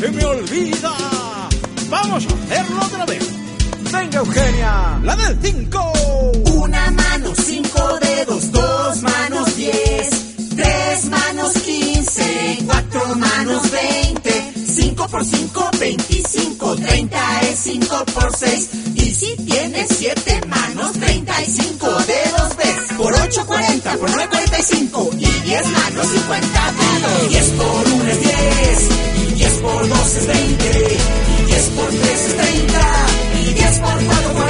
se me olvida. Vamos a hacerlo otra vez. Venga, Eugenia, la del 5. Una mano, 5 dedos, 2 manos, 10, 3 manos, 15, 4 manos, 20, 5 por 5, 25, 30 es 5 por 6. Y si tienes 7 manos, 35 dedos ves. Por 8, 40, por 9, 45. Y 10 manos, 50 dedos. 10 por 1 es 10. Y 10 por 2 es 20. Y 10 por 3 es 30. Y 10 por 4,